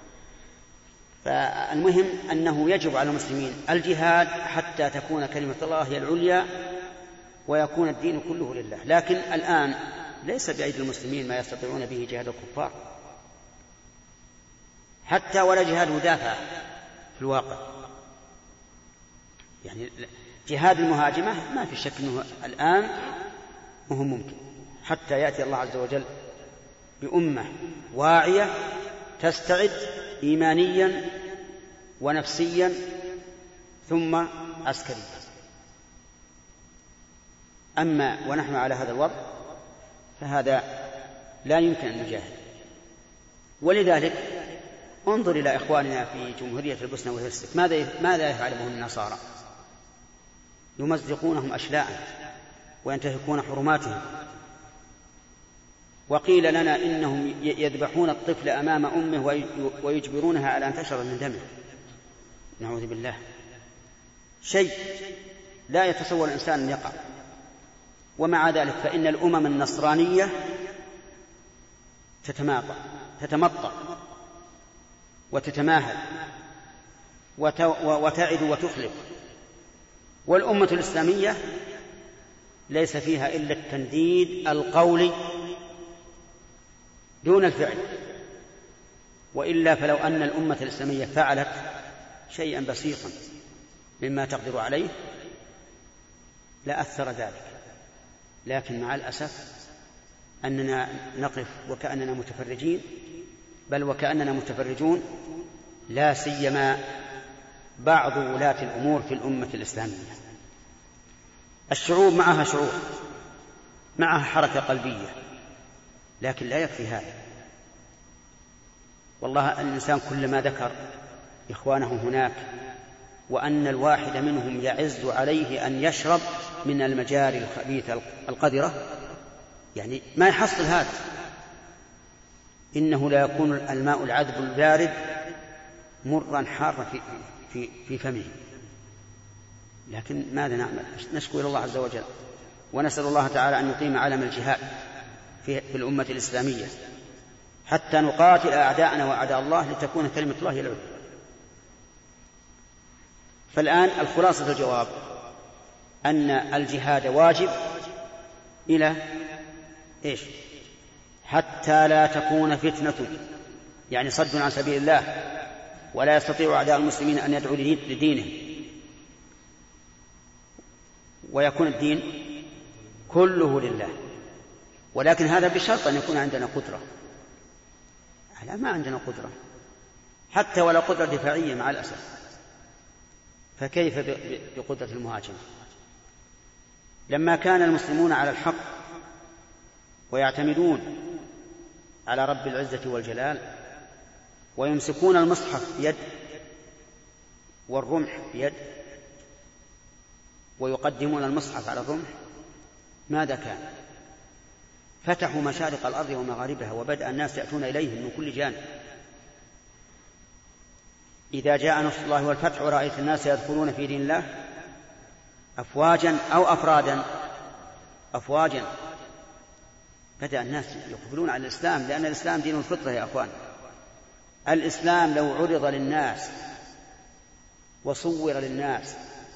فالمهم أنه يجب على المسلمين الجهاد حتى تكون كلمة الله هي العليا ويكون الدين كله لله. لكن الآن ليس بأيدي المسلمين ما يستطيعون به جهاد الكفار، حتى ولا جهاد مدافع في الواقع. يعني جهاد المهاجمة ما في شك أنه الآن مهم ممكن، حتى يأتي الله عز وجل بأمة واعية تستعد إيمانيا ونفسيا ثم عسكريا. أما ونحن على هذا الوضع فهذا لا يمكن أن نجاهد. ولذلك انظر إلى إخواننا في جمهورية البوسنة والهرسك، ماذا يفعلهم النصارى؟ يمزقونهم أشلاء وينتهكون حرماتهم. وقيل لنا إنهم يذبحون الطفل أمام أمه ويجبرونها على أن تشرب من دمه، نعوذ بالله. شيء لا يتصور الإنسان أن يقع. ومع ذلك فإن الأمم النصرانية تتمطى وتتماهل وتعد وتخلف، والأمة الإسلامية ليس فيها إلا التنديد القولي دون الفعل. وإلا فلو أن الأمة الإسلامية فعلت شيئا بسيطا مما تقدر عليه لأثر ذلك. لكن مع الأسف أننا نقف وكأننا متفرجين، بل وكأننا متفرجون، لا سيما بعض ولاة الأمور في الأمة الإسلامية. الشعوب معها شعوب، معها حركة قلبية، لكن لا يكفي هذا. والله الإنسان كلما ذكر إخوانه هناك وأن الواحد منهم يعز عليه أن يشرب من المجاري الخبيثة القذرة، يعني ما يحصل هذا. إنه لا يكون الماء العذب البارد مرا حارا في فمه. لكن ماذا نعمل؟ نشكو إلى الله عز وجل، ونسأل الله تعالى أن يقيم علم الجهاد في الأمة الإسلامية حتى نقاتل أعداءنا وأعداء الله لتكون كلمة الله العليا. فالآن الخلاصة الجواب أن الجهاد واجب إلى إيش؟ حتى لا تكون فتنة، يعني صد عن سبيل الله، ولا يستطيع أعداء المسلمين أن يدعوا لدينهم، ويكون الدين كله لله. ولكن هذا بشرط أن يكون عندنا قدرة. لا، ما عندنا قدرة، حتى ولا قدرة دفاعية مع الأسف. فكيف بقدرة المهاجمة؟ لما كان المسلمون على الحق ويعتمدون على رب العزة والجلال ويمسكون المصحف بيد والرمح بيد ويقدمون المصحف على الرمح، ماذا كان؟ فتحوا مشارق الأرض ومغاربها، وبدأ الناس يأتون إليهم من كل جانب. إذا جاء نصر الله والفتح ورأيت الناس يدخلون في دين الله أفواجا أو أفواجا، بدأ الناس يقبلون على الإسلام، لأن الإسلام دين الفطرة يا أخوان. الإسلام لو عرض للناس وصور للناس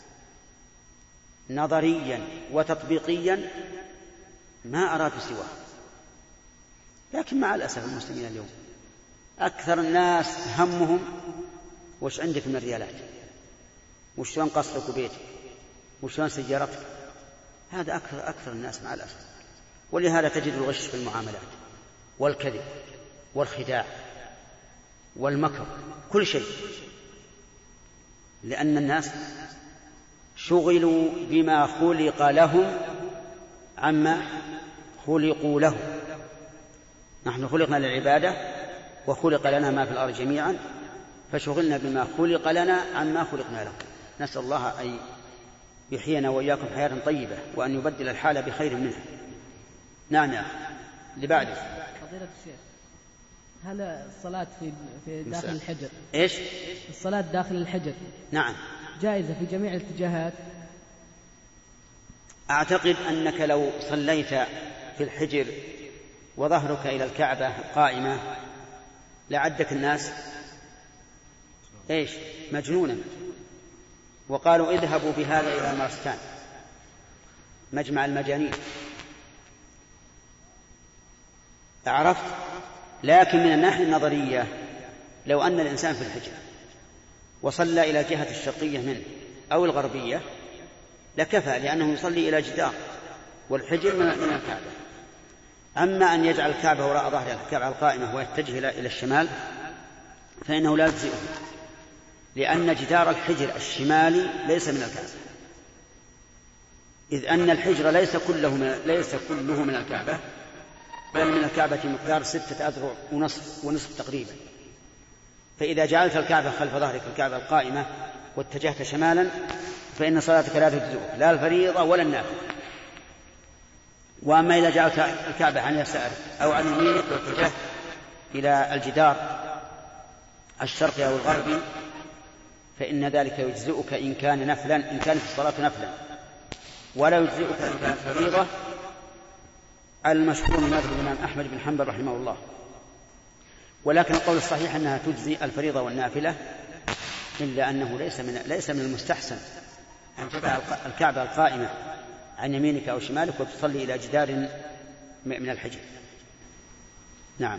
نظريا وتطبيقيا ما أرادوا سواه. لكن مع الأسف المسلمين اليوم أكثر الناس همهم وش عندك من ريالات، وشلون قصرك وبيتك، وشلون سيارتك. هذا أكثر الناس مع الأسف. ولهذا تجد الغش في المعاملات والكذب والخداع والمكر، كل شيء، لأن الناس شغلوا بما خلق لهم عما خلقوا له. نحن خلقنا للعبادة وخلق لنا ما في الأرض جميعا، فشغلنا بما خلق لنا عما خلقنا له. نسأل الله أن يحيينا وإياكم حياة طيبة وأن يبدل الحال بخير منها. نعم يا أخي. اللي بعده. فضيلة الشيخ، هل الصلاة في داخل الحجر إيش؟ الصلاة داخل الحجر نعم جائزة في جميع الاتجاهات؟ أعتقد أنك لو صليت في الحجر وظهرك إلى الكعبة قائمة لعدك الناس إيش؟ مجنونا، وقالوا اذهبوا بهذا إلى مارستان مجمع المجانين. عرفت؟ لكن من الناحية النظرية لو أن الإنسان في الحجر وصلى إلى الجهة الشرقية منه أو الغربية لكفى، لأنه يصلي إلى جدار، والحجر من الكعبة. أما أن يجعل الكعبة وراء ظهر الكعبة القائمة ويتجه إلى الشمال فإنه لا يجزئه، لأن جدار الحجر الشمالي ليس من الكعبة، إذ أن الحجر ليس كله من الكعبة، بل من الكعبة مقدار 6 أذرع ونصف تقريبا. فإذا جعلت الكعبة خلف ظهرك الكعبة القائمة واتجهت شمالا فإن صلاتك لا تجزئك، لا الفريضة ولا النافلة. وأما إذا جعلت الكعبة عن يسارك أو عن يمينك واتجهت إلى الجدار الشرقي أو الغربي فإن ذلك يجزئك إن كان نفلا، إن كانت الصلاة نفلا، ولا يجزئك إن كانت فريضة، المشهور من مذهب الإمام أحمد بن حنبل رحمه الله. ولكن القول الصحيح أنها تجزي الفريضة والنافلة، إلا أنه ليس من المستحسن أن تضع الكعبة القائمة عن يمينك أو شمالك وتصلي إلى جدار من الحجر. نعم.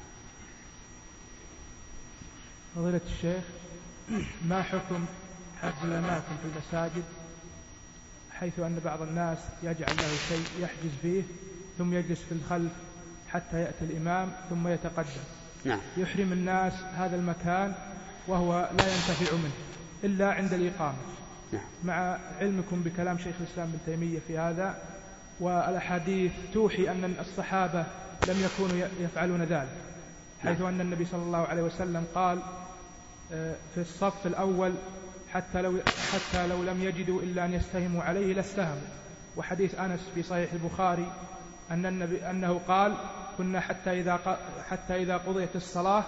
فضيلة الشيخ، ما حكم حجز الأماكن في المساجد حيث أن بعض الناس يجعل له شيء يحجز فيه ثم يجلس في الخلف حتى يأتي الإمام ثم يتقدم؟ نعم. يحرم الناس هذا المكان وهو لا ينتفع منه إلا عند الإقامة. نعم. مع علمكم بكلام شيخ الإسلام ابن تيمية في هذا، والأحاديث توحي أن الصحابة لم يكونوا يفعلون ذلك، حيث أن النبي صلى الله عليه وسلم قال في الصف الأول حتى لو لم يجدوا إلا أن يستهموا عليه لاستهموا. وحديث أنس في صحيح البخاري أنه قال كنا حتى إذا قضيت الصلاة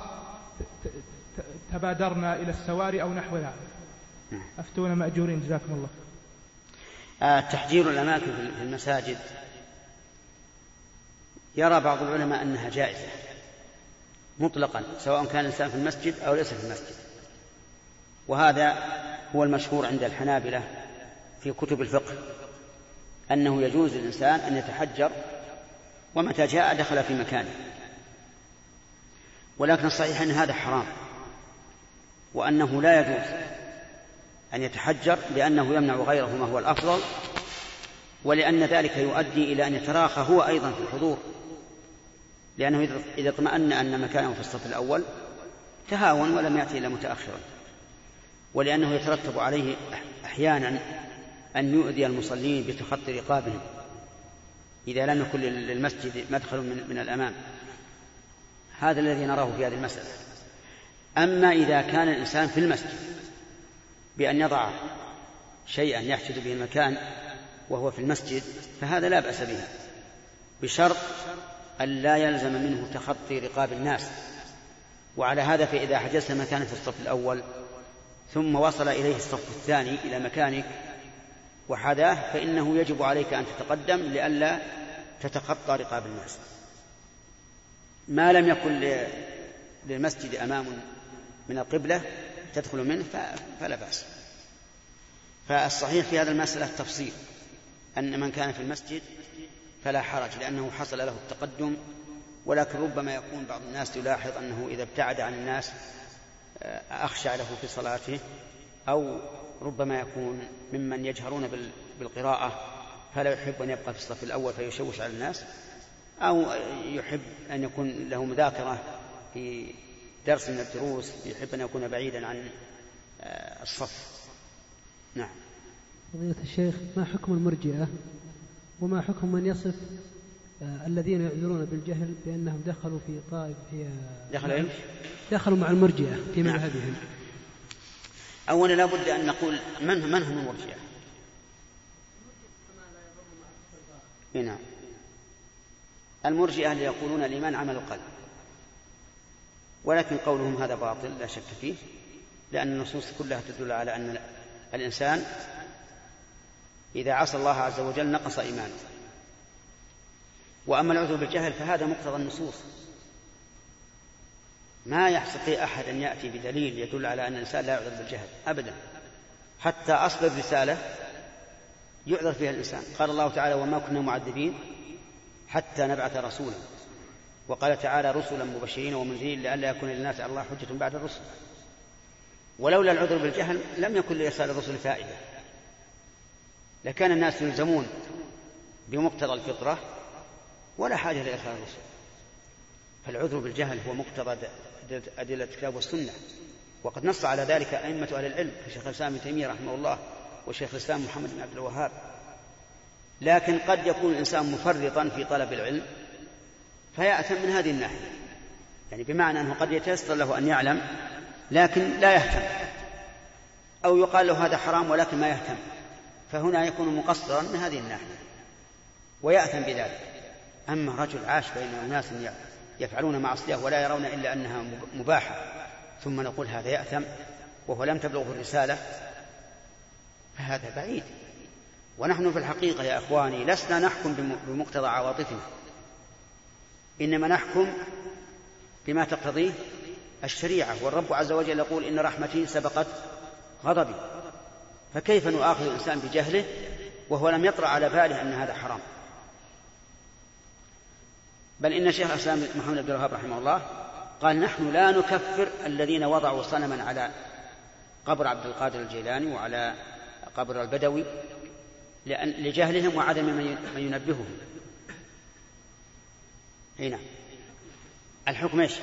تبادرنا إلى السواري أو نحو ذلك. أفتونا مأجورين جزاكم الله. تحجير الأماكن في المساجد يرى بعض العلماء أنها جائزة مطلقا، سواء كان الإنسان في المسجد أو ليس في المسجد، وهذا هو المشهور عند الحنابلة في كتب الفقه، أنه يجوز للإنسان أن يتحجر ومتى جاء دخل في مكانه. ولكن الصحيح أن هذا حرام، وأنه لا يجوز أن يتحجر، لأنه يمنع غيره ما هو الأفضل، ولأن ذلك يؤدي إلى أن يتراخى هو أيضا في الحضور، لأنه إذا اطمأن أن مكانه في الصف الأول تهاون ولم يأتي إلا متأخرا، ولأنه يترتب عليه أحيانا أن يؤذي المصلين بتخطي رقابهم إذا لم يكن للمسجد مدخل من الأمام. هذا الذي نراه في هذه المسألة. أما إذا كان الإنسان في المسجد بأن يضع شيئا يحجز به المكان وهو في المسجد فهذا لا بأس به، بشرط أن لا يلزم منه تخطي رقاب الناس. وعلى هذا فإذا حجزت مكانا في الصف الأول ثم وصل إليه الصف الثاني إلى مكانك وحذاه، فإنه يجب عليك أن تتقدم لئلا تتخطى رقاب الناس. ما لم يكن للمسجد أمام من القبلة تدخل منه فلا بأس. فالصحيح في هذا المسألة التفصيل، أن من كان في المسجد فلا حرج لأنه حصل له التقدم، ولكن ربما يكون بعض الناس يلاحظ أنه إذا ابتعد عن الناس أخشع له في صلاته، أو ربما يكون ممن يجهرون بالقراءة فلا يحب أن يبقى في الصف الأول فيشوش على الناس، أو يحب أن يكون له مذاكرة في درس من الدروس يحب أن يكون بعيدا عن الصف. نعم. فضيلة الشيخ، ما حكم المرجئة وما حكم من يصف الذين يعذرون بالجهل بأنهم دخلوا في طائف دخلوا مع المرجئة في مذهبهم؟ أولا لا بد أن نقول من هم المرجئة. نعم. المرجئة اللي يقولون الإيمان عمل القلب، ولكن قولهم هذا باطل لا شك فيه، لأن النصوص كلها تدل على أن الإنسان إذا عصى الله عز وجل نقص إيمانه. وأما العذر بالجهل فهذا مقتضى النصوص، ما يستطيع أحد أن يأتي بدليل يدل على أن الإنسان لا يعذر بالجهل أبدا. حتى أصل الرسالة يعذر فيها الإنسان. قال الله تعالى وما كنا معذبين حتى نبعث رسولا، وقال تعالى رسلا مبشرين ومنذرين لئلا يكون للناس على الله حجة بعد الرسل. ولولا العذر بالجهل لم يكن لإرسال الرسل فائدة، لكان الناس يلزمون بمقتضى الفطرة ولا حاجة لإرسال الرسل. فالعذر بالجهل هو مقتضى أدلة الكتاب والسنة، وقد نص على ذلك أئمة أهل العلم كشيخ الإسلام ابن تيمية رحمه الله وشيخ الإسلام محمد بن عبد الوهاب. لكن قد يكون الإنسان مفرطا في طلب العلم فيأثم من هذه الناحية، يعني بمعنى أنه قد يتيسر له أن يعلم لكن لا يهتم، أو يقال له هذا حرام ولكن ما يهتم، فهنا يكون مقصرا من هذه الناحية ويأثم بذلك. أما رجل عاش بين أناس يفعلون معصية ولا يرون إلا أنها مباحة ثم نقول هذا يأثم وهو لم تبلغه الرسالة، فهذا بعيد. ونحن في الحقيقة يا أخواني لسنا نحكم بمقتضى عواطفنا، إنما نحكم بما تقتضيه الشريعة. والرب عز وجل يقول إن رحمتي سبقت غضبي، فكيف نؤاخذ الإنسان بجهله وهو لم يطرأ على باله أن هذا حرام؟ بل إن شيخ الإسلام محمد بن عبد الوهاب رحمه الله قال نحن لا نكفر الذين وضعوا صنما على قبر عبد القادر الجيلاني وعلى قبر البدوي لجهلهم وعدم من ينبههم. هنا الحكم ايش؟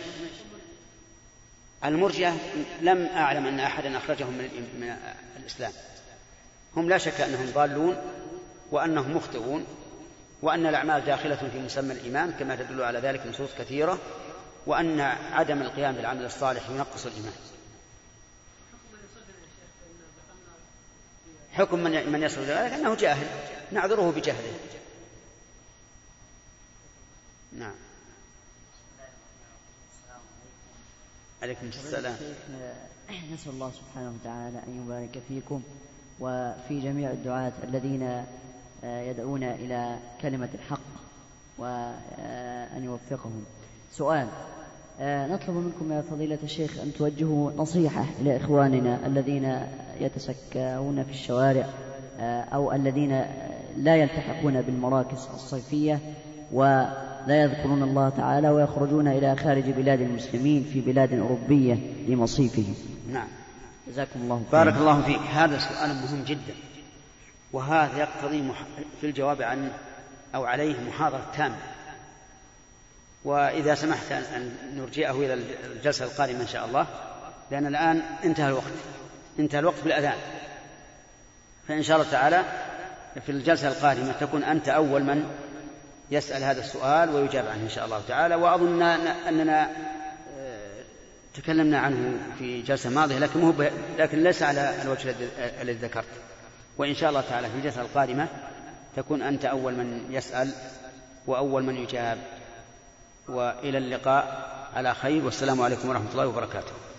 المرجئة لم أعلم أن أحدا أخرجهم من الإسلام، هم لا شك أنهم ضالون وأنهم مخطئون، وأن الأعمال داخلة في مسمى الإيمان كما تدل على ذلك نصوص كثيرة، وأن عدم القيام بالعمل الصالح ينقص الإيمان. حكم من يصل ذلك أنه جاهل، نعذره بجهله. نعم. عليكم السلام. نسأل الله سبحانه وتعالى أن يبارك فيكم وفي جميع الدعاة الذين يدعون إلى كلمة الحق وأن يوفقهم. سؤال: نطلب منكم يا فضيلة الشيخ أن توجهوا نصيحة إلى إخواننا الذين يتسكعون في الشوارع أو الذين لا يلتحقون بالمراكز الصيفية ولا يذكرون الله تعالى ويخرجون إلى خارج بلاد المسلمين في بلاد أوروبية لمصيفهم. نعم. جزاكم الله خيرا. بارك الله فيك. هذا سؤال مهم جدا، وهذا يقتضي في الجواب عنه أو عليه محاضرة تامة، وإذا سمحت أن نرجئه إلى الجلسة القادمة إن شاء الله، لأن الآن انتهى الوقت بالأذان، فإن شاء الله تعالى في الجلسة القادمة تكون أنت أول من يسأل هذا السؤال ويجاب عنه إن شاء الله تعالى. وأظن أننا تكلمنا عنه في جلسة ماضية لكن ليس على الوجه الذي ذكرت، وإن شاء الله تعالى في الجلسة القادمة تكون أنت أول من يسأل وأول من يجاب. وإلى اللقاء على خير، والسلام عليكم ورحمة الله وبركاته.